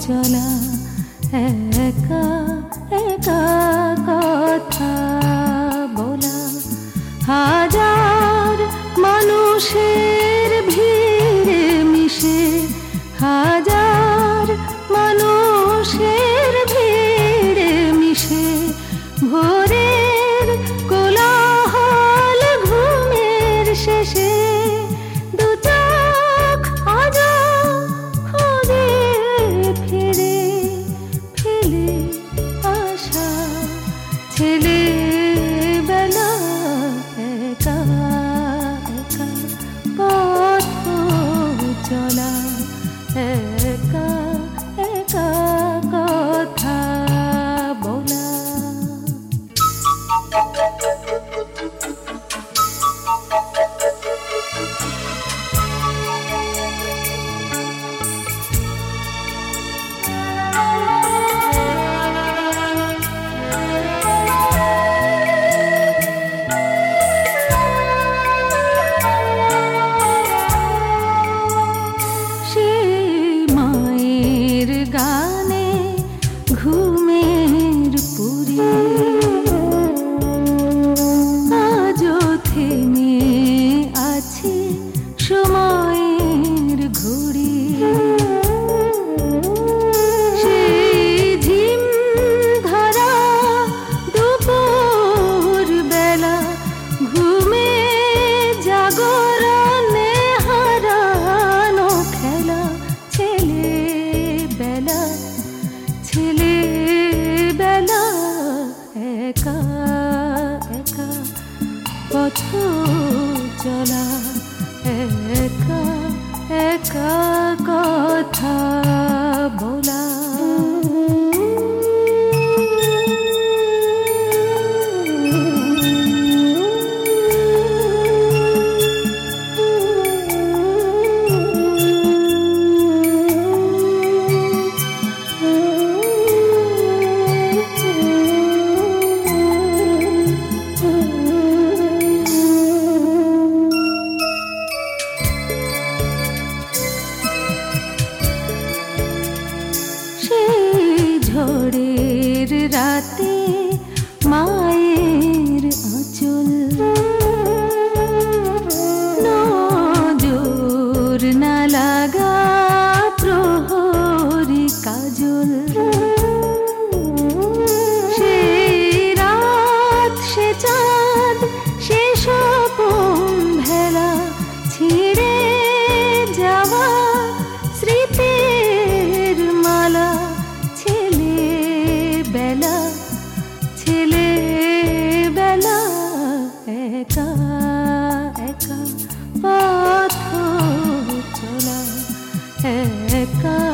চলা একা একা কথা বলা হাজার মানুষের ভিড়ে মিশে হাজার মানুষের ভিড়ে মিশে ভোরের কোলাহল ঘুমের শেষে দু চোখ আজ খোঁজে ফিরে ফেলে আসা ছেলে বেলা একা একা পথ চলা একা একা কথা বলা গানে ঘুমের পুরী আজও থেমে আছে সময়ের ঘড়ি সেই ঝিম ধরা দুপুর বেলা ঘুমে জাগরণে হারানো খেলা ছেলে বেলা একা একা পথ চলা একা একা কথা বলা ঝড়ের রাতে মায়ের আঁচল নজর না লাগা প্রহরী কাজল সে রাত সে চাঁদ সে স্বপন ভেলা ছিঁড়ে যাওয়া স্মৃতির মালা ছেলে বেলা একা একা পথ চলা একা